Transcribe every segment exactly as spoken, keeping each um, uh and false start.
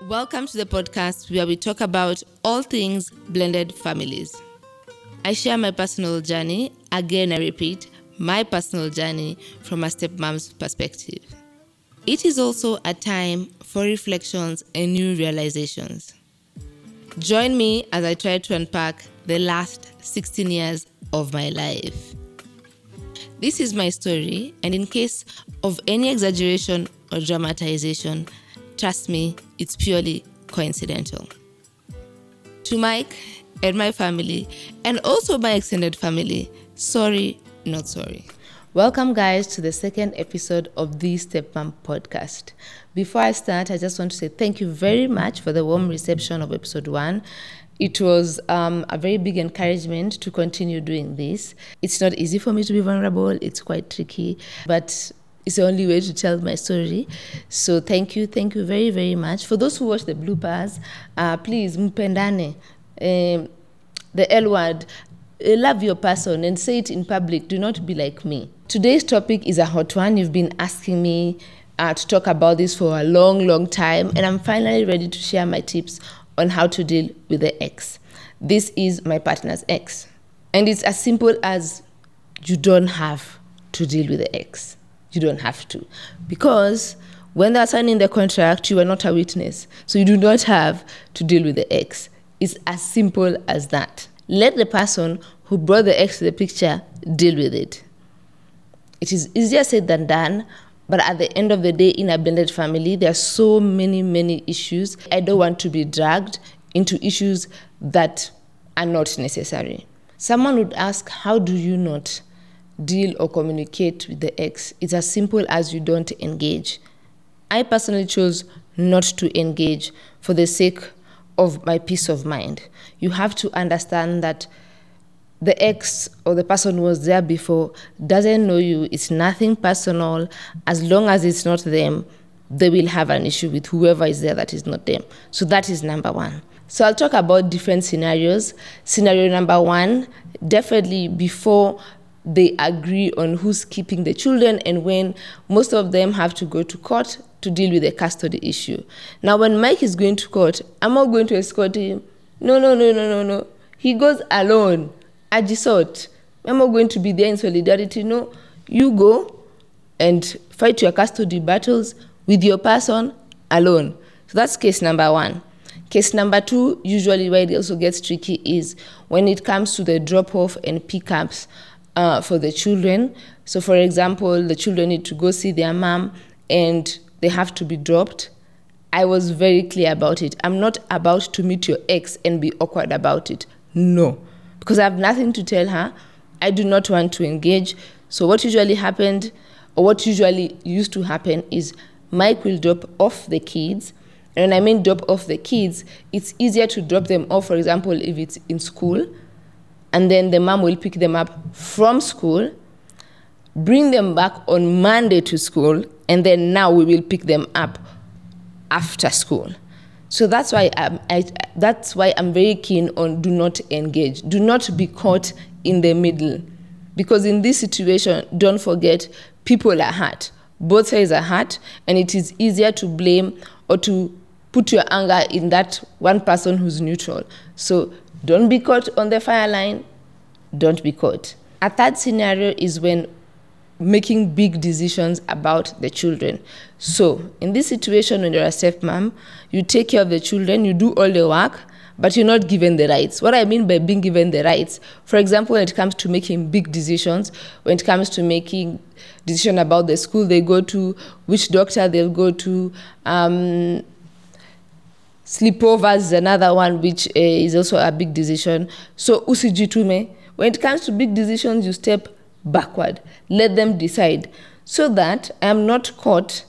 Welcome to the podcast where we talk about all things blended families. I share my personal journey, again I repeat, my personal journey from a stepmom's perspective. It is also a time for reflections and new realizations. Join me as I try to unpack the last sixteen years of my life. This is my story, and in case of any exaggeration or dramatization, trust me, it's purely coincidental. To Mike and my family, and also my extended family, sorry, not sorry. Welcome, guys, to the second episode of the Stepmom podcast. Before I start, I just want to say thank you very much for the warm reception of episode one. It was um, a very big encouragement to continue doing this. It's not easy for me to be vulnerable. It's quite tricky, but it's the only way to tell my story. So thank you, thank you very, very much. For those who watch the bloopers, uh, please, mpendane, um, the L word, uh, love your person and say it in public. Do not be like me. Today's topic is a hot one. You've been asking me uh, to talk about this for a long, long time, and I'm finally ready to share my tips on how to deal with the ex. This is my partner's ex. And it's as simple as you don't have to deal with the ex. You don't have to. Because when they're signing the contract, you are not a witness. So you do not have to deal with the ex. It's as simple as that. Let the person who brought the ex to the picture deal with it. It is easier said than done, but at the end of the day, in a blended family, there are so many, many issues. I don't want to be dragged into issues that are not necessary. Someone would ask, how do you not deal or communicate with the ex? It's as simple as you don't engage. I personally chose not to engage for the sake of my peace of mind. You have to understand that the ex or the person who was there before doesn't know you. It's nothing personal. As long as it's not them, they will have an issue with whoever is there that is not them. So that is number one. So I'll talk about different scenarios. Scenario number one, definitely before they agree on who's keeping the children and when, most of them have to go to court to deal with the custody issue. Now, when Mike is going to court, I'm not going to escort him. No, no, no, no, no, no. He goes alone. Ajisot. I'm not going to be there in solidarity. No, you go and fight your custody battles with your person alone. So that's case number one. Case number two, usually where it also gets tricky, is when it comes to the drop-off and pickups uh, for the children. So, for example, the children need to go see their mom and they have to be dropped. I was very clear about it. I'm not about to meet your ex and be awkward about it. No. Because I have nothing to tell her. I do not want to engage. So what usually happened, or what usually used to happen, is Mike will drop off the kids. And when I mean drop off the kids, it's easier to drop them off, for example, if it's in school, and then the mom will pick them up from school, bring them back on Monday to school, and then now we will pick them up after school. So that's why I'm, I, that's why I'm very keen on do not engage. Do not be caught in the middle. Because in this situation, don't forget, people are hurt. Both sides are hurt, and it is easier to blame or to put your anger in that one person who's neutral. So don't be caught on the fire line. Don't be caught. A third scenario is when making big decisions about the children. So in this situation, when you're a stepmom, you take care of the children, you do all the work, but you're not given the rights. What I mean by being given the rights, for example, when it comes to making big decisions, when it comes to making decision about the school they go to, which doctor they'll go to, um, sleepovers is another one, which uh, is also a big decision. So usijitume, when it comes to big decisions, you step backward. Let them decide, so that I am not caught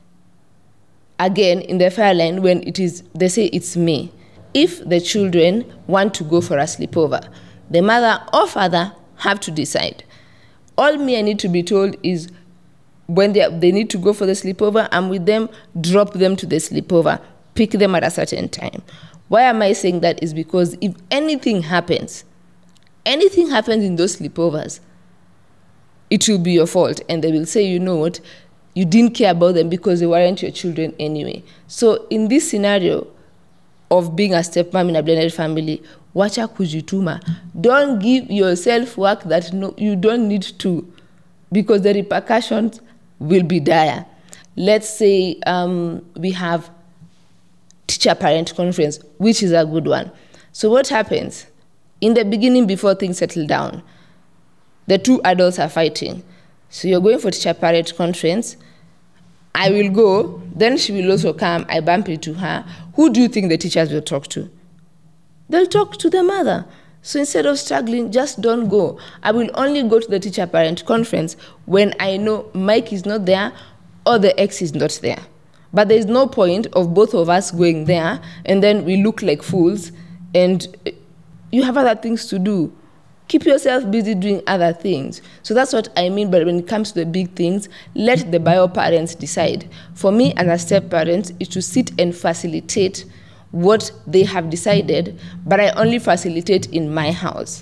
again in the fire line when it is, they say it's me. If the children want to go for a sleepover, the mother or father have to decide. All me I need to be told is when they, they need to go for the sleepover, I'm with them, drop them to the sleepover, pick them at a certain time. Why am I saying that? Is because if anything happens, anything happens in those sleepovers, it will be your fault. And they will say, you know what, you didn't care about them because they weren't your children anyway. So in this scenario of being a stepmom in a blended family, wacha kujituma. Don't give yourself work that no, you don't need to, because the repercussions will be dire. Let's say um, we have teacher-parent conference, which is a good one. So what happens? In the beginning, before things settle down, the two adults are fighting. So you're going for teacher-parent conference. I will go, then she will also come, I bump into her. Who do you think the teachers will talk to? They'll talk to the mother. So instead of struggling, just don't go. I will only go to the teacher-parent conference when I know Mike is not there or the ex is not there. But there's no point of both of us going there and then we look like fools and you have other things to do. Keep yourself busy doing other things. So that's what I mean by when it comes to the big things, let the bio parents decide. For me as a step parent, is to sit and facilitate what they have decided, but I only facilitate in my house.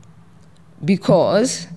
Because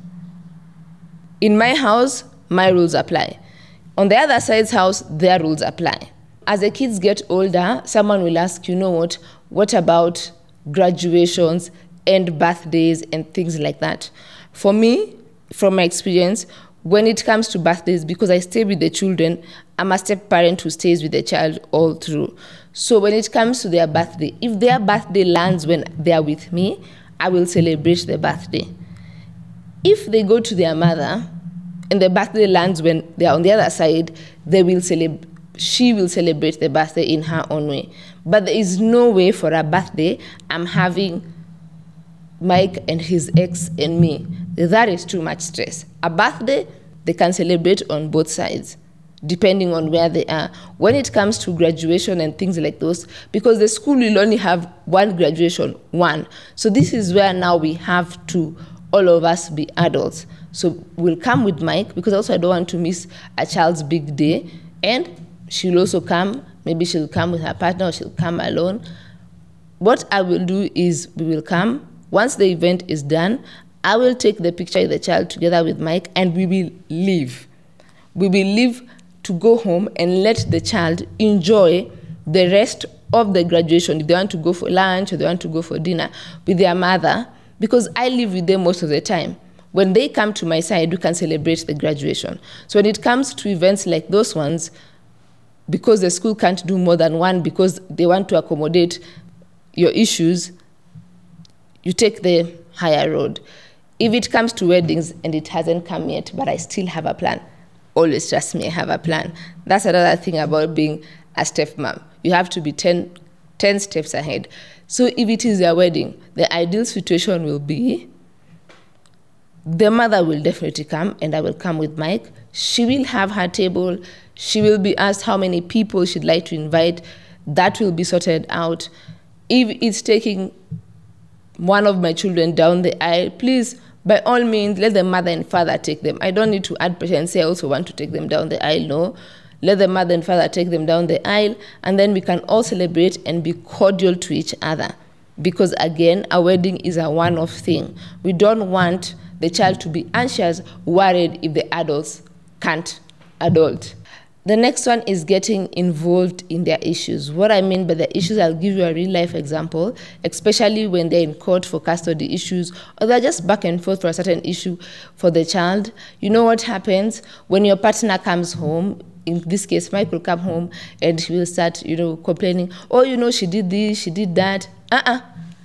in my house, my rules apply. On the other side's house, their rules apply. As the kids get older, someone will ask, you know what, what about graduations and birthdays and things like that? For me, from my experience, when it comes to birthdays, because I stay with the children, I'm a step parent who stays with the child all through. So when it comes to their birthday, if their birthday lands when they are with me, I will celebrate the birthday. If they go to their mother and the birthday lands when they are on the other side, they will celebrate. She will celebrate the birthday in her own way. But there is no way for a birthday I'm having Mike and his ex and me. That is too much stress. A birthday, they can celebrate on both sides, depending on where they are. When it comes to graduation and things like those, because the school will only have one graduation, one. So this is where now we have to, all of us, be adults. So we'll come with Mike, because also I don't want to miss a child's big day. And she'll also come, maybe she'll come with her partner or she'll come alone. What I will do is we will come. Once the event is done, I will take the picture of the child together with Mike and we will leave. We will leave to go home and let the child enjoy the rest of the graduation. If they want to go for lunch or they want to go for dinner with their mother, because I live with them most of the time. When they come to my side, we can celebrate the graduation. So when it comes to events like those ones, because the school can't do more than one because they want to accommodate your issues, you take the higher road. If it comes to weddings and it hasn't come yet, but I still have a plan, always trust me, I have a plan. That's another thing about being a stepmom. You have to be ten, ten steps ahead. So if it is their wedding, the ideal situation will be the mother will definitely come, and I will come with Mike. She will have her table. She will be asked how many people she'd like to invite. That will be sorted out. If it's taking one of my children down the aisle, please, by all means, let the mother and father take them. I don't need to add pressure and say I also want to take them down the aisle. No. Let the mother and father take them down the aisle, and then we can all celebrate and be cordial to each other. Because again, a wedding is a one-off thing. We don't want the child to be anxious, worried if the adults can't adult. The next one is getting involved in their issues. What I mean by the issues, I'll give you a real life example, especially when they're in court for custody issues, or they're just back and forth for a certain issue for the child. You know what happens when your partner comes home? In this case, Mike will come home and he will start, you know, complaining, oh, you know, she did this, she did that. Uh-uh.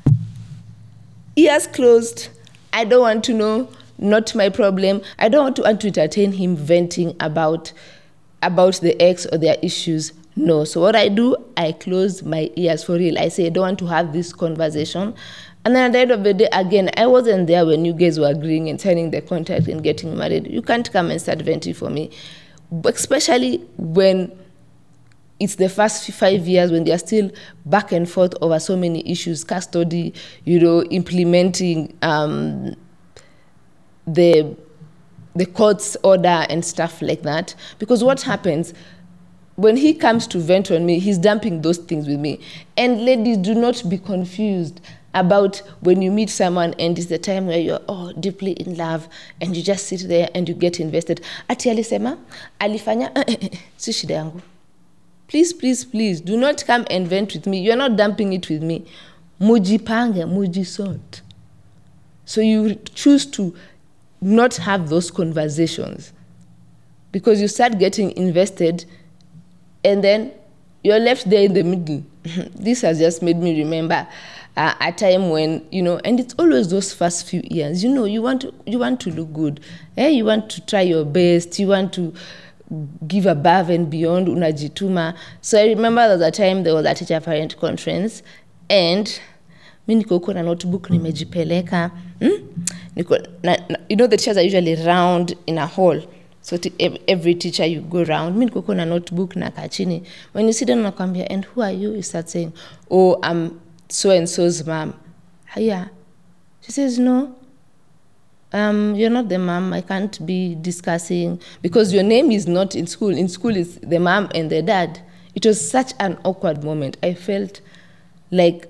Ears closed. I don't want to know, not my problem. I don't want to, want to entertain him venting about about the ex or their issues. No. So what I do, I close my ears for real. I say, I don't want to have this conversation. And then at the end of the day, again, I wasn't there when you guys were agreeing and signing the contract and getting married. You can't come and start venting for me. Especially when it's the first five years when they're still back and forth over so many issues, custody, you know, implementing um, the the court's order and stuff like that. Because what happens, when he comes to vent on me, he's dumping those things with me. And ladies, do not be confused. about when you meet someone and it's the time where you're oh, deeply in love and you just sit there and you get invested. Ati alisema, alifanya, si shida yangu. Please, please, please, do not come and vent with me. You're not dumping it with me. Mujipange, mujisort. So you choose to not have those conversations because you start getting invested and then you're left there in the middle. This has just made me remember uh, a time when, you know, and it's always those first few years, you know, you want to, you want to look good. Eh? You want to try your best. You want to give above and beyond, unajituma. So I remember there was a time there was a teacher parent conference and mi niko huko na notebook nimejipeleka. Hmm? Niko, na, na, you know the teachers are usually round in a hall. So t- every teacher you go round. Mi niko huko na notebook na kachini. When you sit down nakwambia, and who are you? You start saying, oh, I'm so and so's mom. Yeah. She says, no. Um, you're not the mom. I can't be discussing because your name is not in school. In school, it's the mom and the dad. It was such an awkward moment. I felt like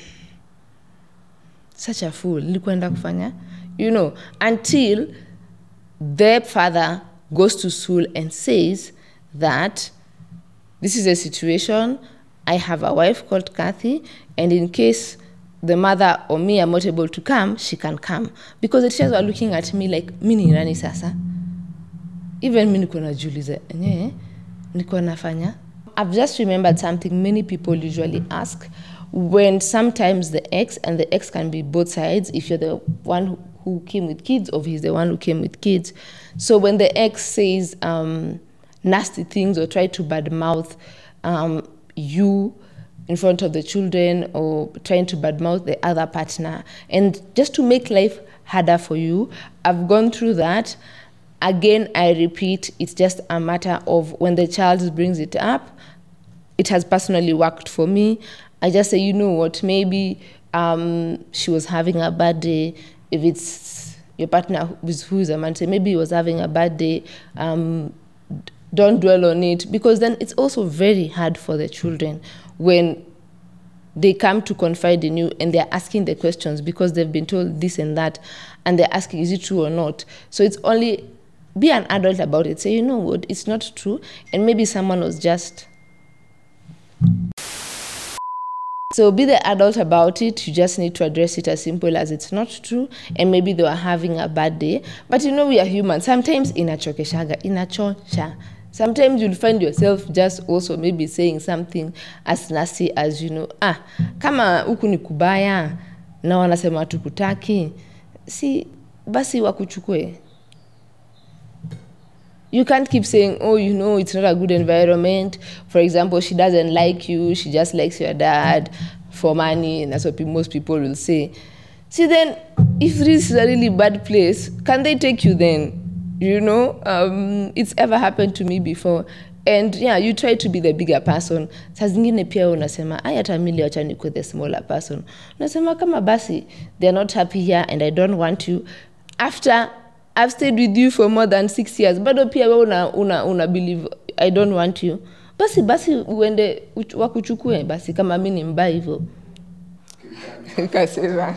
such a fool. Nilikwenda kufanya, you know, until their father goes to school and says that this is a situation. I have a wife called Kathy, and in case the mother or me are not able to come, she can come. Because the teachers were looking at me like, mini nani sasa? Even mi niko najiuliza, nye, niko nafanya. I've just remembered something many people usually ask when sometimes the ex, and the ex can be both sides, if you're the one who came with kids or he's the one who came with kids. So when the ex says um, nasty things or try to badmouth um, you, in front of the children or trying to badmouth the other partner. And just to make life harder for you, I've gone through that. Again, I repeat, it's just a matter of when the child brings it up, it has personally worked for me. I just say, you know what, maybe um, she was having a bad day. If it's your partner who is a man, say maybe he was having a bad day. Um, don't dwell on it, because then it's also very hard for the children when they come to confide in you and they're asking the questions because they've been told this and that, and they're asking, is it true or not? So it's only, be an adult about it. Say, you know what, it's not true, and maybe someone was just... So be the adult about it. You just need to address it as simple as it's not true, and maybe they were having a bad day. But you know, we are human. Sometimes inachokeshaga, inachosha. Sometimes you'll find yourself just also maybe saying something as nasty as, you know, ah, kama huku ni kubaya na wanasema tukutaki, si basi wakuchukue. You can't keep saying, oh, you know, it's not a good environment. For example, she doesn't like you, she just likes your dad for money, and that's what most people will say. See, then, if this is a really bad place, can they take you then? You know, um, it's ever happened to me before. And yeah, you try to be the bigger person. Saa zingine pia unasema, ay hata mimi acha nikuwe the smaller person. Unasema kama basi, they're not happy here and I don't want you. After I've stayed with you for more than six years, bado pia wewe una, una, una believe I don't want you. Basi basi uende wakuchukue basi kama mimi ni mbaya hivyo. Kasema.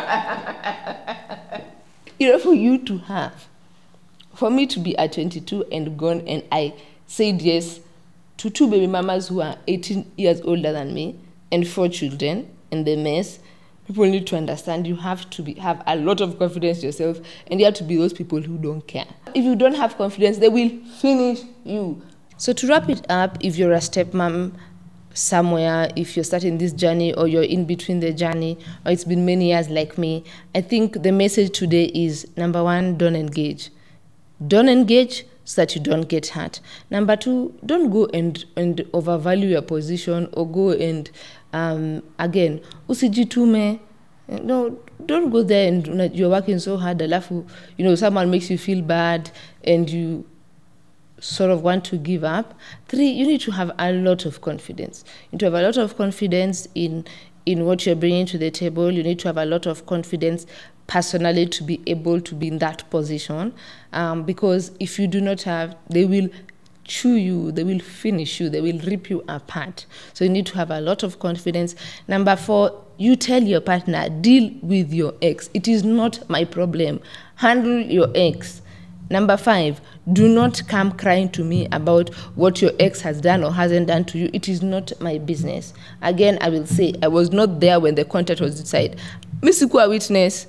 You know, for you to have, for me to be at twenty-two and gone, and I said yes to two baby mamas who are eighteen years older than me and four children in the mess, people need to understand you have to be, have a lot of confidence in yourself, and you have to be those people who don't care. If you don't have confidence, they will finish you. So to wrap it up, if you're a stepmom somewhere, if you're starting this journey or you're in between the journey, or it's been many years like me, I think the message today is, number one, don't engage. Don't engage so that you don't get hurt. Number two, don't go and, and overvalue your position or go and, um, again, usijitume. No, don't go there and you're working so hard, alafu, you know, someone makes you feel bad and you sort of want to give up. Three, you need to have a lot of confidence. You need to have a lot of confidence in, in what you're bringing to the table. You need to have a lot of confidence personally to be able to be in that position. Um, because if you do not have, they will chew you, they will finish you, they will rip you apart. So you need to have a lot of confidence. Number four, you tell your partner, deal with your ex. It is not my problem. Handle your ex. Number five, do not come crying to me about what your ex has done or hasn't done to you. It is not my business. Again, I will say, I was not there when the contract was decided. Misikuwa witness.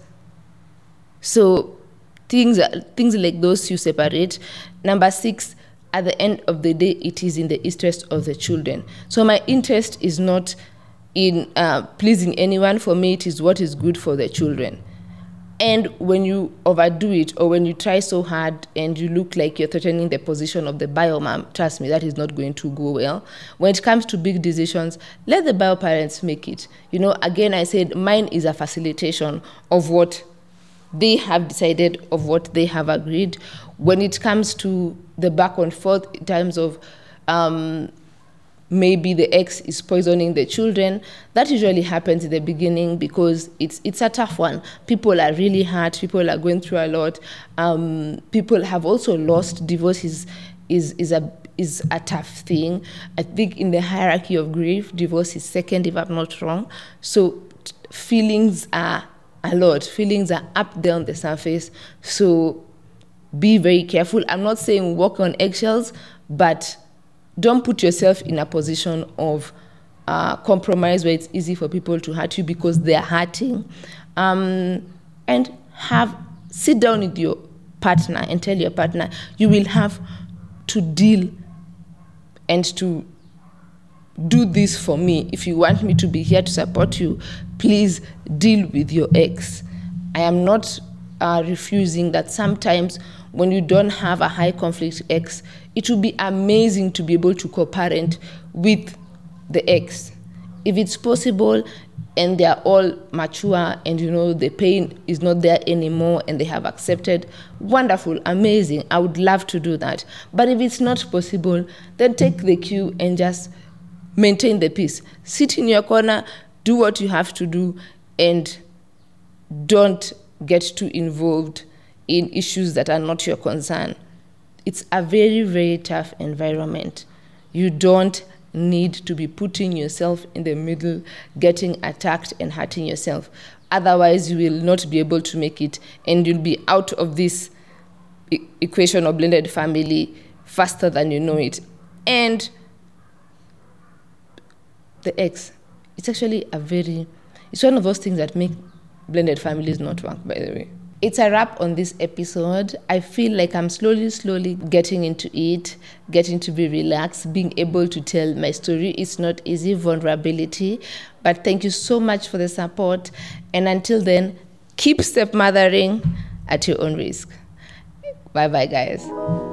So things, things like those you separate. Number six, at the end of the day, it is in the interest of the children. So my interest is not in uh, pleasing anyone. For me, it is what is good for the children. And when you overdo it, or when you try so hard and you look like you're threatening the position of the bio mom, trust me, that is not going to go well. When it comes to big decisions, let the bio parents make it. You know, again, I said mine is a facilitation of what they have decided, of what they have agreed. When it comes to the back and forth in terms of um, maybe the ex is poisoning the children, that usually happens in the beginning because it's it's a tough one. People are really hurt. People are going through a lot. Um, people have also lost. Divorce is is is a is a tough thing. I think in the hierarchy of grief, divorce is second, if I'm not wrong. So t- feelings are a lot. Feelings are up there on the surface. So be very careful. I'm not saying walk on eggshells, but don't put yourself in a position of uh, compromise where it's easy for people to hurt you because they're hurting. Um, and have sit down with your partner and tell your partner, you will have to deal and to do this for me. If you want me to be here to support you, please deal with your ex. I am not uh, refusing that sometimes when you don't have a high conflict ex, it would be amazing to be able to co-parent with the ex. If it's possible and they are all mature and you know the pain is not there anymore and they have accepted, wonderful, amazing. I would love to do that. But if it's not possible, then take the cue and just maintain the peace. Sit in your corner, do what you have to do, and don't get too involved in issues that are not your concern. It's a very, very tough environment. You don't need to be putting yourself in the middle, getting attacked and hurting yourself. Otherwise, you will not be able to make it, and you'll be out of this e- equation of blended family faster than you know it. And the ex, it's actually a very, it's one of those things that make blended families not work, by the way. It's a wrap on this episode. I feel like I'm slowly, slowly getting into it, getting to be relaxed, being able to tell my story. It's not easy, vulnerability, but thank you so much for the support. And until then, keep stepmothering at your own risk. Bye-bye, guys.